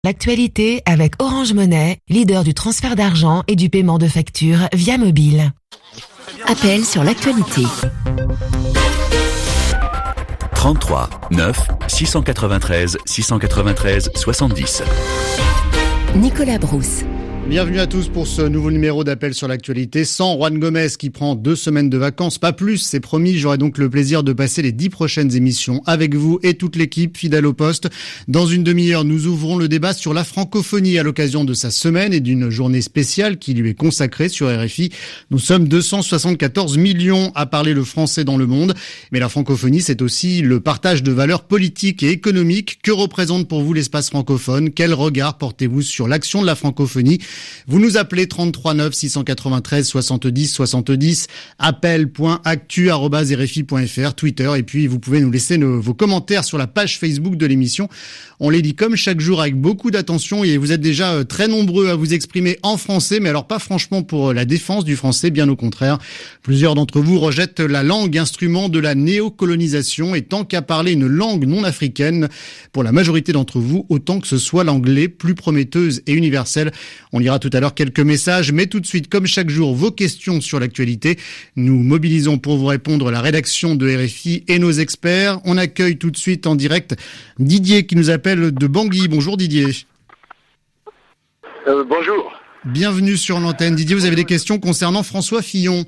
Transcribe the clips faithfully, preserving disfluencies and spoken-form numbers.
l'actualité avec Orange Money, leader du transfert d'argent et du paiement de factures via mobile. Appel sur l'actualité. trente-trois neuf six cent quatre-vingt-treize six cent quatre-vingt-treize soixante-dix. Nicolas Brousse. Bienvenue à tous pour ce nouveau numéro d'Appel sur l'actualité. Sans Juan Gomez qui prend deux semaines de vacances, pas plus, c'est promis. J'aurai donc le plaisir de passer les dix prochaines émissions avec vous et toute l'équipe fidèle au poste. Dans une demi-heure, nous ouvrons le débat sur la francophonie à l'occasion de sa semaine et d'une journée spéciale qui lui est consacrée sur R F I. Nous sommes deux cent soixante-quatorze millions à parler le français dans le monde. Mais la francophonie, c'est aussi le partage de valeurs politiques et économiques. Que représente pour vous l'espace francophone? Quel regard portez-vous sur l'action de la francophonie? Vous nous appelez trente-trois neuf six cent quatre-vingt-treize soixante-dix soixante-dix, appel point actu arobase r f i point f r, Twitter, et puis vous pouvez nous laisser nos, vos commentaires sur la page Facebook de l'émission. On les lit comme chaque jour avec beaucoup d'attention et vous êtes déjà très nombreux à vous exprimer en français, mais alors pas franchement pour la défense du français, bien au contraire. Plusieurs d'entre vous rejettent la langue, instrument de la néocolonisation, et tant qu'à parler une langue non africaine, pour la majorité d'entre vous, autant que ce soit l'anglais, plus prometteuse et universelle. On lira tout à l'heure quelques messages, mais tout de suite, comme chaque jour, vos questions sur l'actualité. Nous mobilisons pour vous répondre la rédaction de R F I et nos experts. On accueille tout de suite en direct Didier qui nous appelle de Bangui. Bonjour Didier. Euh, bonjour. Bienvenue sur l'antenne. Didier, vous avez des questions concernant François Fillon?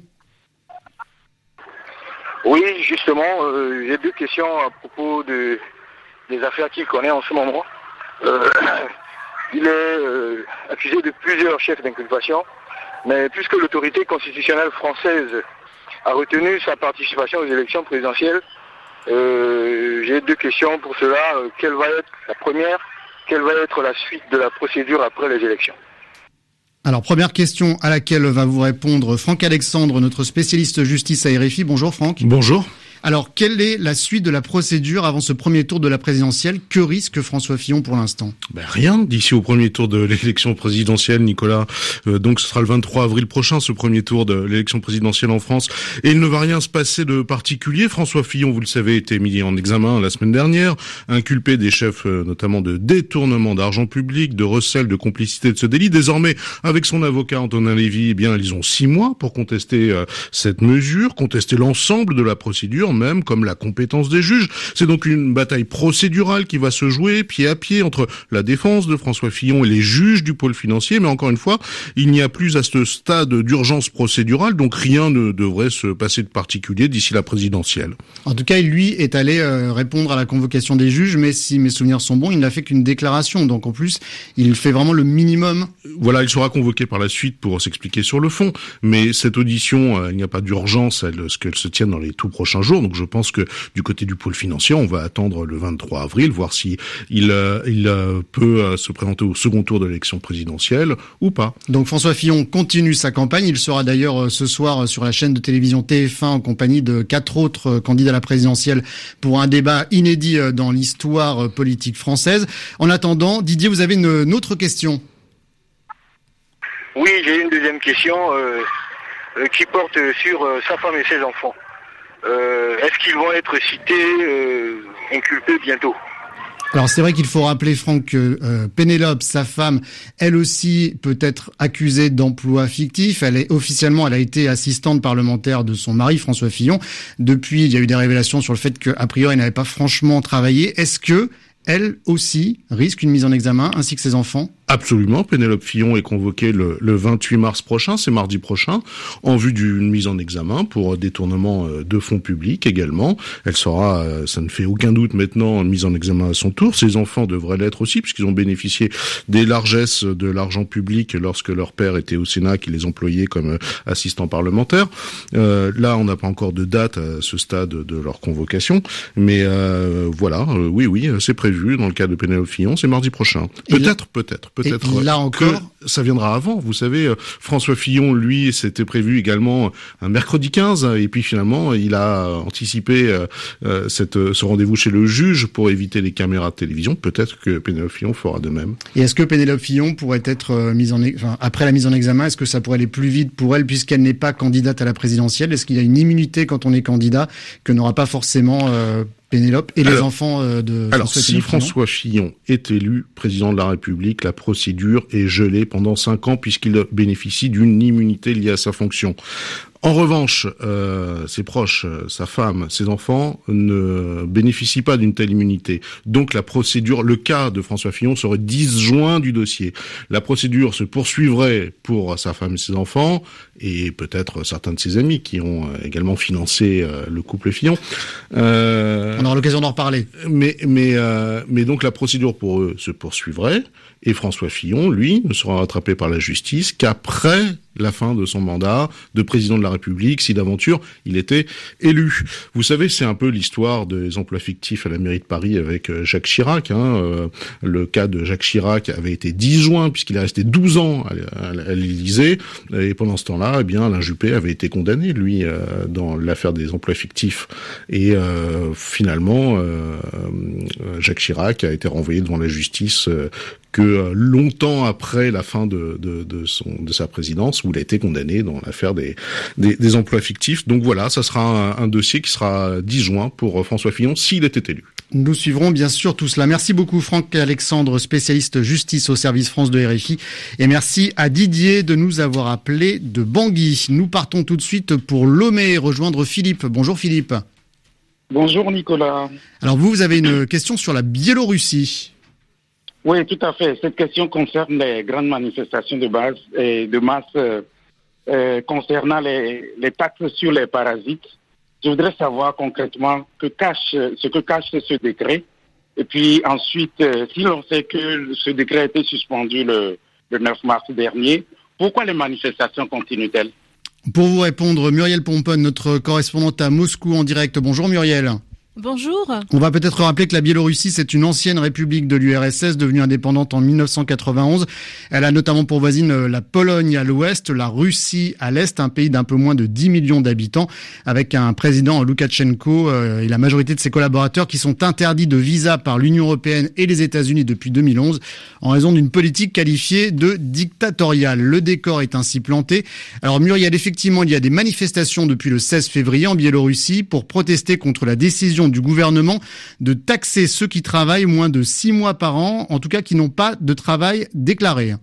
Oui, justement, euh, j'ai deux questions à propos de, des affaires qu'il connaît en ce moment. Euh, Il est euh, accusé de plusieurs chefs d'inculpation, mais puisque l'autorité constitutionnelle française a retenu sa participation aux élections présidentielles, euh, j'ai deux questions pour cela. Euh, quelle va être la première? Quelle va être la suite de la procédure après les élections? Alors, première question à laquelle va vous répondre Franck Alexandre, notre spécialiste justice à R F I. Bonjour Franck. Bonjour. Alors, quelle est la suite de la procédure avant ce premier tour de la présidentielle? Que risque François Fillon pour l'instant? Ben rien, d'ici au premier tour de l'élection présidentielle, Nicolas. Euh, donc ce sera le vingt-trois avril prochain, ce premier tour de l'élection présidentielle en France. Et il ne va rien se passer de particulier. François Fillon, vous le savez, était mis en examen la semaine dernière, inculpé des chefs euh, notamment de détournement d'argent public, de recel, de complicité de ce délit. Désormais, avec son avocat Antonin Lévy, eh bien, ils ont six mois pour contester euh, cette mesure, contester l'ensemble de la procédure, même comme la compétence des juges. C'est donc une bataille procédurale qui va se jouer pied à pied entre la défense de François Fillon et les juges du pôle financier, mais encore une fois, il n'y a plus à ce stade d'urgence procédurale, donc rien ne devrait se passer de particulier d'ici la présidentielle. En tout cas, lui est allé euh, répondre à la convocation des juges, mais si mes souvenirs sont bons, il n'a fait qu'une déclaration, donc en plus, il fait vraiment le minimum. Voilà, il sera convoqué par la suite pour s'expliquer sur le fond, mais cette audition, euh, il n'y a pas d'urgence à ce qu'elle se tienne dans les tout prochains jours. Donc je pense que du côté du pôle financier, on va attendre le vingt-trois avril, voir si il, euh, il euh, peut euh, se présenter au second tour de l'élection présidentielle ou pas. Donc François Fillon continue sa campagne. Il sera d'ailleurs euh, ce soir sur la chaîne de télévision T F un en compagnie de quatre autres euh, candidats à la présidentielle pour un débat inédit euh, dans l'histoire euh, politique française. En attendant, Didier, vous avez une, une autre question? Oui, j'ai une deuxième question euh, euh, qui porte sur euh, sa femme et ses enfants. Euh, est-ce qu'ils vont être cités, euh, inculpés bientôt? Alors c'est vrai qu'il faut rappeler, Franck, que euh, Pénélope, sa femme, elle aussi peut être accusée d'emploi fictif. Elle est officiellement, elle a été assistante parlementaire de son mari François Fillon. Depuis, il y a eu des révélations sur le fait qu'a priori, elle n'avait pas franchement travaillé. Est-ce que elle aussi risque une mise en examen, ainsi que ses enfants? Absolument. Pénélope Fillon est convoquée le, le vingt-huit mars prochain, c'est mardi prochain, en vue d'une mise en examen pour détournement de fonds publics également. Elle sera, ça ne fait aucun doute maintenant, mise en examen à son tour. Ses enfants devraient l'être aussi, puisqu'ils ont bénéficié des largesses de l'argent public lorsque leur père était au Sénat, qui les employait comme assistants parlementaires. Euh, là, on n'a pas encore de date à ce stade de leur convocation, mais euh, voilà, euh, oui, oui, c'est prévu dans le cas de Pénélope Fillon, c'est mardi prochain. Peut-être, peut-être. Peut-être et là encore, ça viendra avant. Vous savez, euh, François Fillon, lui, c'était prévu également un mercredi quinze, et puis finalement, il a anticipé euh, euh, cette, ce rendez-vous chez le juge pour éviter les caméras de télévision. Peut-être que Pénélope Fillon fera de même. Et est-ce que Pénélope Fillon pourrait être euh, mise en, enfin, après la mise en examen, est-ce que ça pourrait aller plus vite pour elle puisqu'elle n'est pas candidate à la présidentielle? Est-ce qu'il y a une immunité quand on est candidat que n'aura pas forcément euh, Pénélope et les alors, enfants euh, de alors, François si François Fillon est élu président de la République, la procédure est gelée pendant cinq ans puisqu'il bénéficie d'une immunité liée à sa fonction. En revanche, euh, ses proches, sa femme, ses enfants ne bénéficient pas d'une telle immunité. Donc la procédure, le cas de François Fillon serait disjoint du dossier. La procédure se poursuivrait pour sa femme et ses enfants, et peut-être certains de ses amis qui ont également financé euh, le couple Fillon. Euh, On aura l'occasion d'en reparler. Mais, mais, euh, mais donc la procédure pour eux se poursuivrait, et François Fillon, lui, ne sera rattrapé par la justice qu'après la fin de son mandat de président de la République, si d'aventure il était élu. Vous savez, c'est un peu l'histoire des emplois fictifs à la mairie de Paris avec Jacques Chirac. Hein. Euh, le cas de Jacques Chirac avait été disjoint puisqu'il est resté douze ans à, à, à l'Élysée, et pendant ce temps-là, eh bien, Alain Juppé avait été condamné, lui, euh, dans l'affaire des emplois fictifs. Et euh, finalement, euh, Jacques Chirac a été renvoyé devant la justice euh, que longtemps après la fin de, de, de, son, de sa présidence, où il a été condamné dans l'affaire des, des, des emplois fictifs. Donc voilà, ça sera un, un dossier qui sera disjoint pour François Fillon s'il était élu. Nous suivrons bien sûr tout cela. Merci beaucoup Franck Alexandre, spécialiste justice au service France de R F I. Et merci à Didier de nous avoir appelé de Bangui. Nous partons tout de suite pour Lomé, rejoindre Philippe. Bonjour Philippe. Bonjour Nicolas. Alors vous, vous avez une question sur la Biélorussie. Oui, tout à fait. Cette question concerne les grandes manifestations de base et de masse euh, euh, concernant les, les taxes sur les parasites. Je voudrais savoir concrètement que cache, ce que cache ce décret. Et puis ensuite, euh, si l'on sait que ce décret a été suspendu le, le neuf mars dernier, pourquoi les manifestations continuent-elles? Pour vous répondre, Muriel Pomponne, notre correspondante à Moscou en direct. Bonjour Muriel. Bonjour. On va peut-être rappeler que la Biélorussie, c'est une ancienne république de l'U R S S, devenue indépendante en mille neuf cent quatre-vingt-onze. Elle a notamment pour voisine la Pologne à l'ouest, la Russie à l'est, un pays d'un peu moins de dix millions d'habitants, avec un président Loukachenko euh, et la majorité de ses collaborateurs qui sont interdits de visa par l'Union européenne et les États-Unis depuis deux mille onze, en raison d'une politique qualifiée de dictatoriale. Le décor est ainsi planté. Alors Muriel, effectivement, il y a des manifestations depuis le seize février en Biélorussie pour protester contre la décision du gouvernement de taxer ceux qui travaillent moins de six mois par an, en tout cas qui n'ont pas de travail déclaré.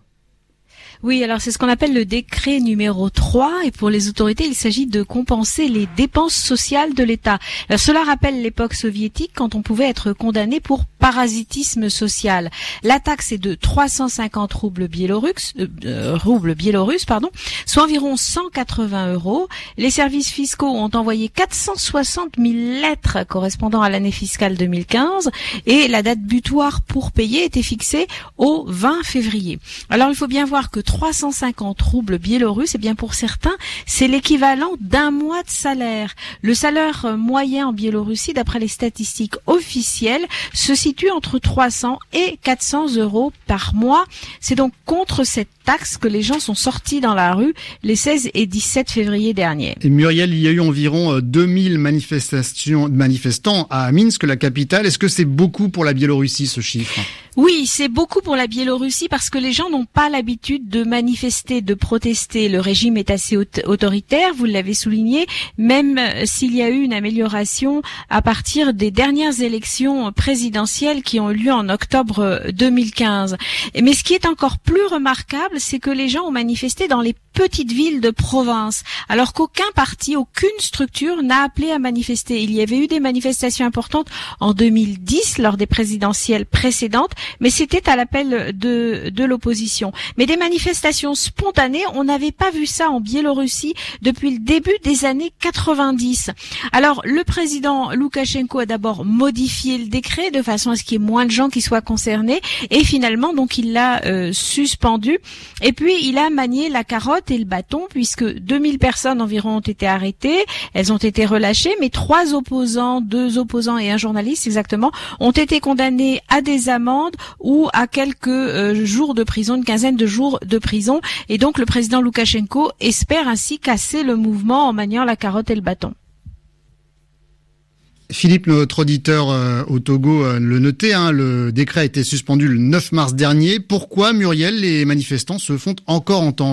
Oui, alors c'est ce qu'on appelle le décret numéro trois, et pour les autorités, il s'agit de compenser les dépenses sociales de l'État. Alors, cela rappelle l'époque soviétique quand on pouvait être condamné pour parasitisme social. La taxe est de trois cent cinquante roubles biélorusses, euh, roubles biélorusses, pardon, soit environ cent quatre-vingts euros. Les services fiscaux ont envoyé quatre cent soixante mille lettres correspondant à l'année fiscale deux mille quinze, et la date butoir pour payer était fixée au vingt février. Alors, il faut bien voir que trois cent cinquante roubles biélorusses, eh bien pour certains, c'est l'équivalent d'un mois de salaire. Le salaire moyen en Biélorussie, d'après les statistiques officielles, se situe entre trois cents et quatre cents euros par mois. C'est donc contre cette taxe que les gens sont sortis dans la rue les seize et dix-sept février dernier. Et Muriel, il y a eu environ deux mille manifestations, manifestants à Minsk, la capitale. Est-ce que c'est beaucoup pour la Biélorussie, ce chiffre ? Oui, c'est beaucoup pour la Biélorussie parce que les gens n'ont pas l'habitude de manifester, de protester. Le régime est assez autoritaire, vous l'avez souligné, même s'il y a eu une amélioration à partir des dernières élections présidentielles qui ont eu lieu en octobre deux mille quinze. Mais ce qui est encore plus remarquable, c'est que les gens ont manifesté dans les petites villes de province, alors qu'aucun parti, aucune structure n'a appelé à manifester. Il y avait eu des manifestations importantes en deux mille dix lors des présidentielles précédentes, mais c'était à l'appel de, de l'opposition. Mais des manifestations spontanées, on n'avait pas vu ça en Biélorussie depuis le début des années quatre-vingt-dix. Alors, le président Loukachenko a d'abord modifié le décret de façon à ce qu'il y ait moins de gens qui soient concernés, et finalement, donc, il l'a euh, suspendu. Et puis, il a manié la carotte et le bâton, puisque deux mille personnes environ ont été arrêtées, elles ont été relâchées, mais trois opposants, deux opposants et un journaliste exactement, ont été condamnés à des amendes d'amende ou à quelques euh, jours de prison, une quinzaine de jours de prison. Et donc le président Loukachenko espère ainsi casser le mouvement en maniant la carotte et le bâton. Philippe, notre auditeur euh, au Togo euh, le notait, hein, le décret a été suspendu le neuf mars dernier. Pourquoi, Muriel, les manifestants se font encore entendre ?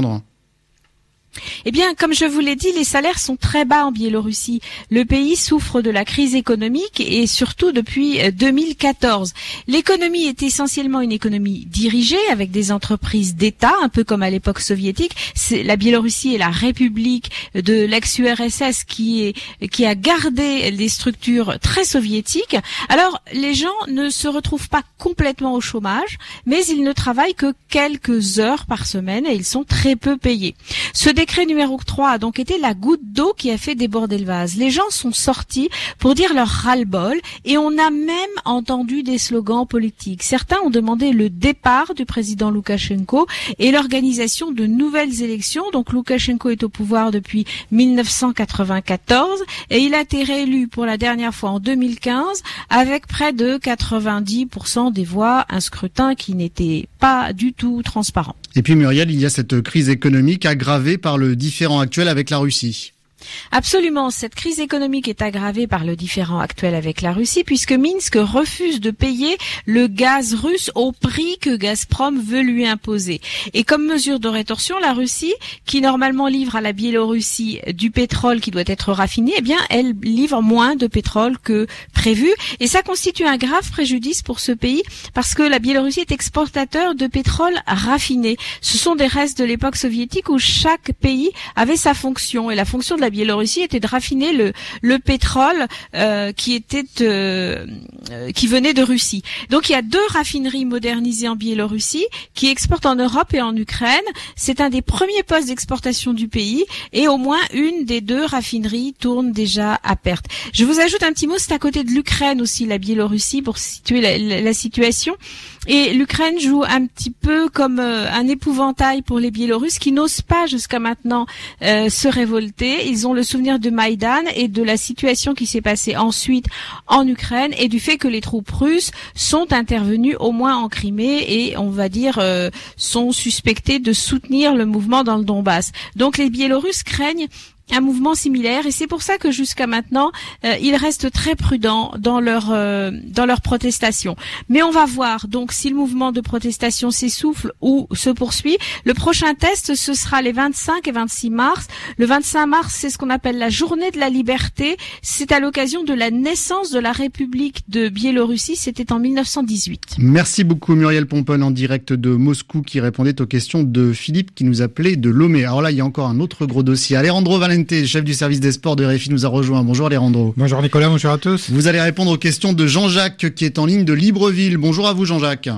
Eh bien, comme je vous l'ai dit, les salaires sont très bas en Biélorussie. Le pays souffre de la crise économique et surtout depuis deux mille quatorze. L'économie est essentiellement une économie dirigée avec des entreprises d'État, un peu comme à l'époque soviétique. C'est, la Biélorussie est la république de l'ex-U R S S qui est, qui a gardé des structures très soviétiques. Alors, les gens ne se retrouvent pas complètement au chômage, mais ils ne travaillent que quelques heures par semaine et ils sont très peu payés. Ce Le décret numéro trois a donc été la goutte d'eau qui a fait déborder le vase. Les gens sont sortis pour dire leur ras-le-bol et on a même entendu des slogans politiques. Certains ont demandé le départ du président Loukachenko et l'organisation de nouvelles élections. Donc Loukachenko est au pouvoir depuis mille neuf cent quatre-vingt-quatorze et il a été réélu pour la dernière fois en deux mille quinze avec près de quatre-vingt-dix pour cent des voix, un scrutin qui n'était pas du tout transparent. Et puis Muriel, il y a cette crise économique aggravée par le différend actuel avec la Russie. Absolument, cette crise économique est aggravée par le différend actuel avec la Russie puisque Minsk refuse de payer le gaz russe au prix que Gazprom veut lui imposer. Et comme mesure de rétorsion, la Russie, qui normalement livre à la Biélorussie du pétrole qui doit être raffiné, eh bien, elle livre moins de pétrole que prévu. Et ça constitue un grave préjudice pour ce pays parce que la Biélorussie est exportateur de pétrole raffiné. Ce sont des restes de l'époque soviétique où chaque pays avait sa fonction et la fonction de la Biélorussie était de raffiner le, le pétrole euh, qui était euh, euh, qui venait de Russie. Donc il y a deux raffineries modernisées en Biélorussie qui exportent en Europe et en Ukraine. C'est un des premiers postes d'exportation du pays et au moins une des deux raffineries tourne déjà à perte. Je vous ajoute un petit mot, c'est à côté de l'Ukraine aussi, la Biélorussie, pour situer la, la, la situation. Et l'Ukraine joue un petit peu comme euh, un épouvantail pour les Biélorusses qui n'osent pas jusqu'à maintenant euh, se révolter. Ils ont le souvenir de Maïdan et de la situation qui s'est passée ensuite en Ukraine et du fait que les troupes russes sont intervenues au moins en Crimée et on va dire euh, sont suspectées de soutenir le mouvement dans le Donbass. Donc les Biélorusses craignent un mouvement similaire et c'est pour ça que jusqu'à maintenant euh, ils restent très prudents dans leur euh, dans leur protestation. Mais on va voir donc si le mouvement de protestation s'essouffle ou se poursuit. Le prochain test ce sera les vingt-cinq et vingt-six mars. Le vingt-cinq mars, c'est ce qu'on appelle la journée de la liberté. C'est à l'occasion de la naissance de la République de Biélorussie. C'était en mille neuf cent dix-huit. Merci beaucoup Muriel Pompon en direct de Moscou qui répondait aux questions de Philippe qui nous appelait de Lomé. Alors là, il y a encore un autre gros dossier. Alejandro Valente, chef du service des sports de R F I, nous a rejoint. Bonjour Alejandro. Bonjour Nicolas, bonjour à tous. Vous allez répondre aux questions de Jean-Jacques qui est en ligne de Libreville. Bonjour à vous Jean-Jacques.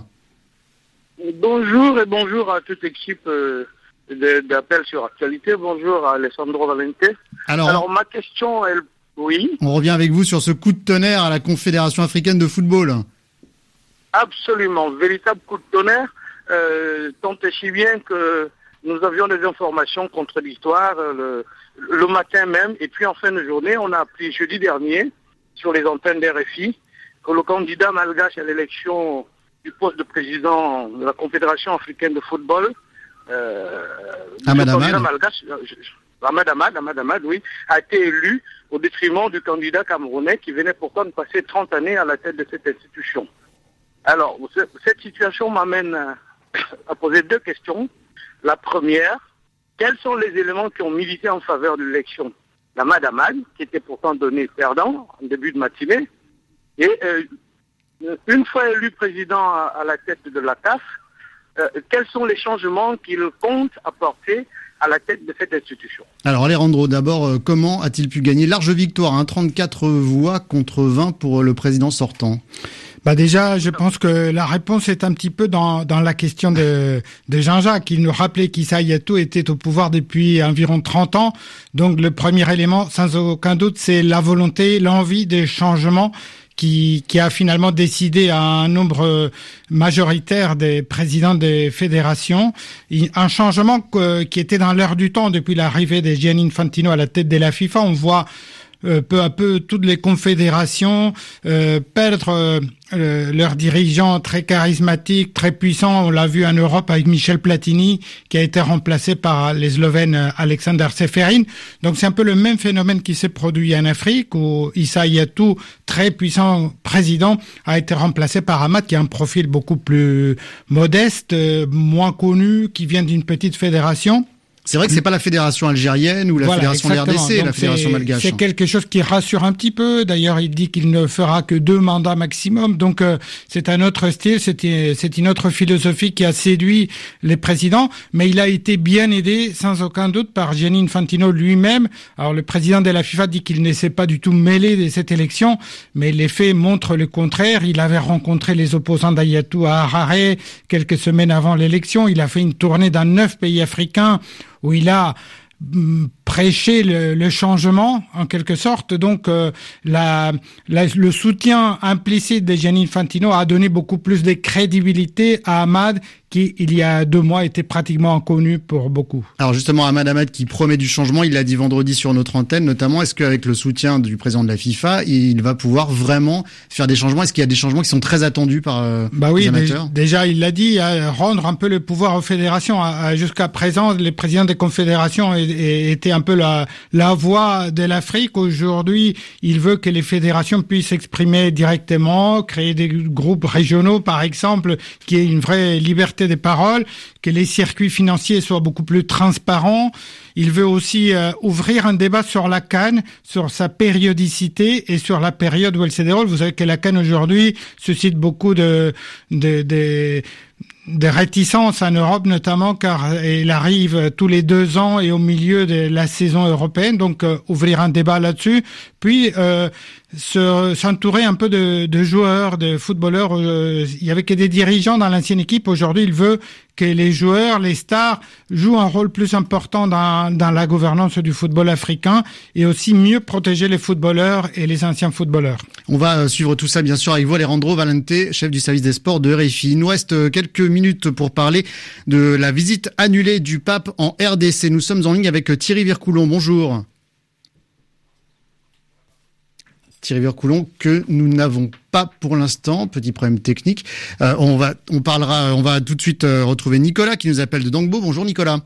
Bonjour et bonjour à toute l'équipe euh, d'appel sur actualité. Bonjour à Alessandro Valente. Alors, Alors ma question, elle... oui. On revient avec vous sur ce coup de tonnerre à la Confédération africaine de football. Absolument, véritable coup de tonnerre, euh, tant et si bien que nous avions des informations contradictoires le, le matin même, et puis en fin de journée, on a appris jeudi dernier, sur les antennes d'R F I, que le candidat malgache à l'élection du poste de président de la Confédération africaine de football, euh, Ahmad Ahmad. Malgache, Ahmad Ahmad, Ahmad Ahmad, oui, a été élu au détriment du candidat camerounais qui venait pourtant de passer trente années à la tête de cette institution. Alors, cette situation m'amène à poser deux questions. La première, quels sont les éléments qui ont milité en faveur de l'élection d'Ahmad Ahmad, qui était pourtant donné perdant en début de matinée, et euh, une fois élu président à, à la tête de la C A F, euh, quels sont les changements qu'il compte apporter à la tête de cette institution? Alors Alejandro, d'abord, euh, comment a-t-il pu gagner large victoire, hein, trente-quatre voix contre vingt pour le président sortant? Bah déjà, je pense que la réponse est un petit peu dans dans la question de de Jean-Jacques. Il nous rappelait qu'Issa Hayatou était au pouvoir depuis environ trente ans. Donc le premier élément, sans aucun doute, c'est la volonté, l'envie des changements qui qui a finalement décidé à un nombre majoritaire des présidents des fédérations, un changement que, qui était dans l'air du temps depuis l'arrivée de Gianni Infantino à la tête de la FIFA. On voit euh, peu à peu toutes les confédérations, euh, perdre euh, euh, leurs dirigeants très charismatiques, très puissants. On l'a vu en Europe avec Michel Platini, qui a été remplacé par les Slovènes Alexander Seferin. Donc c'est un peu le même phénomène qui s'est produit en Afrique, où Issa Hayatou, très puissant président, a été remplacé par Hamad, qui a un profil beaucoup plus modeste, euh, moins connu, qui vient d'une petite fédération. C'est vrai que c'est pas la fédération algérienne ou la voilà, fédération de l'R D C, donc la fédération c'est, malgache. C'est quelque chose qui rassure un petit peu. D'ailleurs, il dit qu'il ne fera que deux mandats maximum. Donc, euh, c'est un autre style, c'est, c'est une autre philosophie qui a séduit les présidents. Mais il a été bien aidé, sans aucun doute, par Gianni Infantino lui-même. Alors, le président de la FIFA dit qu'il ne s'est pas du tout mêlé de cette élection, mais les faits montrent le contraire. Il avait rencontré les opposants d'Hayatou à Harare quelques semaines avant l'élection. Il a fait une tournée dans neuf pays africains où il a prêché le, le changement, en quelque sorte. Donc, euh, la, la, le soutien implicite de Gianni Infantino a donné beaucoup plus de crédibilité à Hamad, qui, il y a deux mois, était pratiquement inconnu pour beaucoup. Alors justement, Hamad Hamad qui promet du changement, il l'a dit vendredi sur notre antenne, notamment, est-ce qu'avec le soutien du président de la FIFA, il va pouvoir vraiment faire des changements? Est-ce qu'il y a des changements qui sont très attendus par euh, bah oui, les amateurs? Déjà, il l'a dit, à rendre un peu le pouvoir aux fédérations. Jusqu'à présent, les présidents des confédérations étaient un peu la, la voix de l'Afrique. Aujourd'hui, il veut que les fédérations puissent s'exprimer directement, créer des groupes régionaux, par exemple, qui aient une vraie liberté des paroles, que les circuits financiers soient beaucoup plus transparents. Il veut aussi euh, ouvrir un débat sur la CAN, sur sa périodicité et sur la période où elle se déroule. Vous savez que la CAN aujourd'hui suscite beaucoup de, de, de des réticences en Europe, notamment car elle arrive tous les deux ans et au milieu de la saison européenne. Donc euh, ouvrir un débat là-dessus, puis euh, se, s'entourer un peu de, de joueurs, de footballeurs. Euh, il y avait que des dirigeants dans l'ancienne équipe. Aujourd'hui, il veut que les joueurs, les stars, jouent un rôle plus important dans, dans la gouvernance du football africain et aussi mieux protéger les footballeurs et les anciens footballeurs. On va suivre tout ça, bien sûr, avec vous, Alejandro Valente, chef du service des sports de R F I. Il nous reste quelques minutes pour parler de la visite annulée du pape en R D C. Nous sommes en ligne avec Thierry Vircoulon. Bonjour. Thierry Vircoulon, que nous n'avons pas pour l'instant, petit problème technique. Euh, on va, on parlera, on va tout de suite euh, retrouver Nicolas qui nous appelle de Dangbo. Bonjour Nicolas.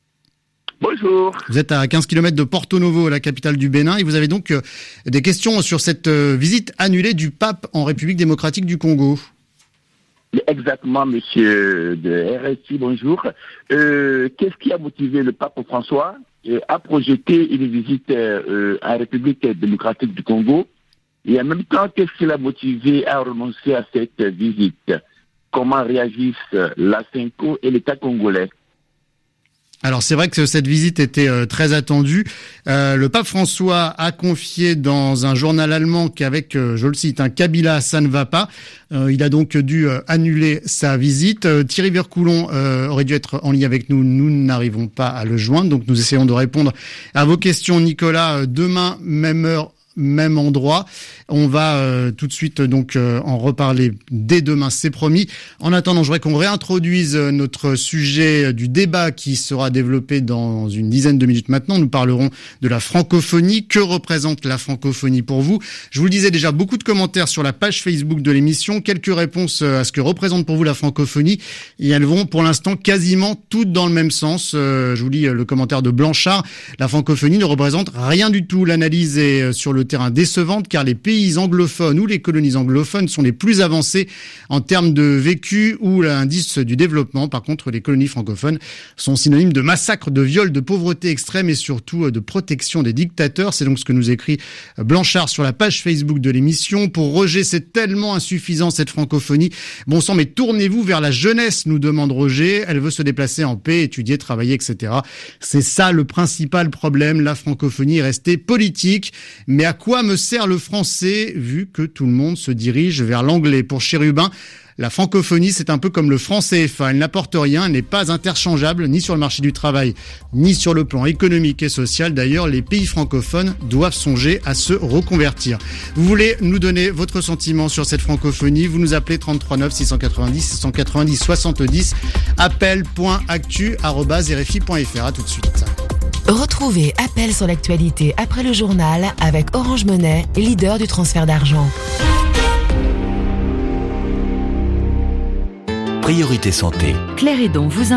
Bonjour. Vous êtes à quinze kilomètres de Porto Novo, la capitale du Bénin, et vous avez donc euh, des questions sur cette euh, visite annulée du pape en République démocratique du Congo. Exactement, monsieur de R S I, bonjour. Euh, qu'est-ce qui a motivé le pape François euh, à projeter une visite euh, en République démocratique du Congo? Et en même temps, qu'est-ce qui l'a motivé à renoncer à cette visite? Comment réagissent la CENCO et l'État congolais? Alors c'est vrai que cette visite était euh, très attendue. Euh, le pape François a confié dans un journal allemand qu'avec, euh, je le cite, un Kabila, ça ne va pas. Euh, il a donc dû euh, annuler sa visite. Euh, Thierry Vircoulon euh, aurait dû être en ligne avec nous. Nous n'arrivons pas à le joindre. Donc nous essayons de répondre à vos questions, Nicolas. Euh, demain, même heure, même endroit. On va euh, tout de suite donc euh, en reparler dès demain, c'est promis. En attendant, je voudrais qu'on réintroduise notre sujet du débat qui sera développé dans une dizaine de minutes maintenant. Nous parlerons de la francophonie. Que représente la francophonie pour vous? Je vous le disais déjà, beaucoup de commentaires sur la page Facebook de l'émission, quelques réponses à ce que représente pour vous la francophonie, et elles vont pour l'instant quasiment toutes dans le même sens. Euh, je vous lis le commentaire de Blanchard. La francophonie ne représente rien du tout. L'analyse est sur le terrain décevante car les pays anglophones ou les colonies anglophones sont les plus avancés en termes de vécu ou l'indice du développement. Par contre, les colonies francophones sont synonymes de massacres, de viols, de pauvreté extrême et surtout de protection des dictateurs. C'est donc ce que nous écrit Blanchard sur la page Facebook de l'émission. Pour Roger, c'est tellement insuffisant cette francophonie. Bon sang, mais tournez-vous vers la jeunesse, nous demande Roger. Elle veut se déplacer en paix, étudier, travailler, et cetera. C'est ça le principal problème. La francophonie est restée politique. Mais à quoi me sert le français vu que tout le monde se dirige vers l'anglais? Pour Chérubin, la francophonie, c'est un peu comme le franc C F A. Elle n'apporte rien, elle n'est pas interchangeable ni sur le marché du travail, ni sur le plan économique et social. D'ailleurs, les pays francophones doivent songer à se reconvertir. Vous voulez nous donner votre sentiment sur cette francophonie? Vous nous appelez trente-trois neuf six cent quatre-vingt-dix six cent quatre-vingt-dix soixante-dix, appel point actu arobase r f i point f r. À tout de suite. Retrouvez Appel sur l'actualité après le journal avec Orange Money, leader du transfert d'argent. Priorité santé. Claire Hédon vous